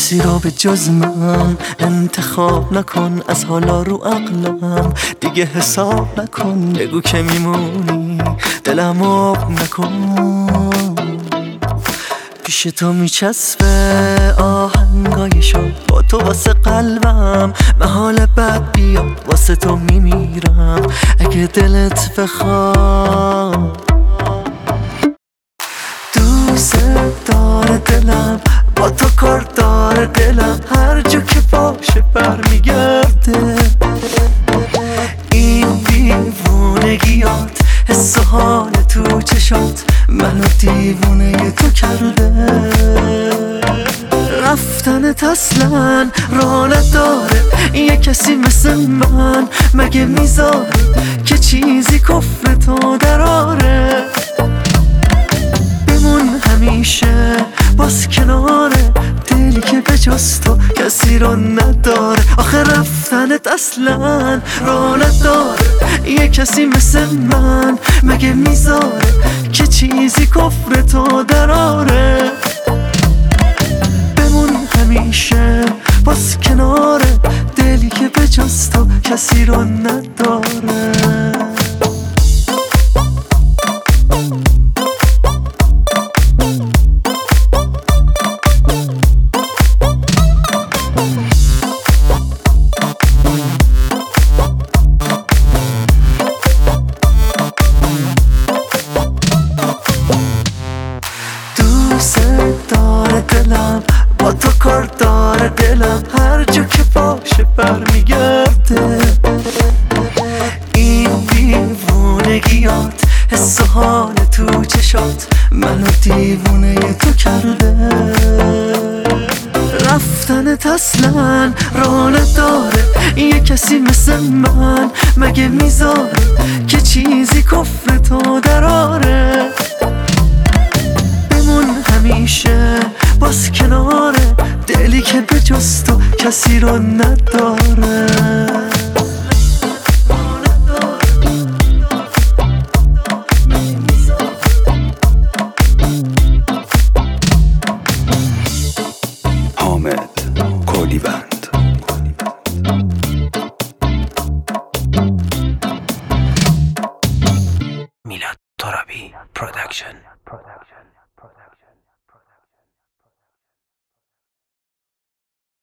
کسی را به جز من انتخاب نکن، از حالا رو عقلم دیگه حساب نکن. بگو که میمونی دلم آب نکن. پیش تو میچسبه آهنگای شب، با تو واسه قلبم محال بد بیاد. واسه تو میمیرم اگه دلت بخواد. دوست داره دلم، با تو کار داره دلم، هر جا که باشه برمیگرده. این دیوونگیات، حس و حال تو چشات منو دیوونه تو کرده. رفتنت اصلا راه نداره، یه کسی مثل من مگه میذاره که چیزی کفر تو دراره. بمون همیشه باز کناره، دلی که به جز تو کسی رو نداره. آخه رفتنت اصلا راه نداره، یه کسی مثل من مگه میذاره که چیزی کفر تو دراره. بمون همیشه باز کناره، دلی که به جز تو کسی رو نداره. دوست داره دلم، با تو کار داره دلم، هر جا که باشه برمیگرده. این دیوونگیات، حس و حال تو چشات منو دیوونه تو کرده. رفتنت اصلا راه نداره، یه کسی مثل من مگه میذاره که چیزی کفر تو دراره. همیشه باز کناره، دلی که به جز تو کسی رو نداره.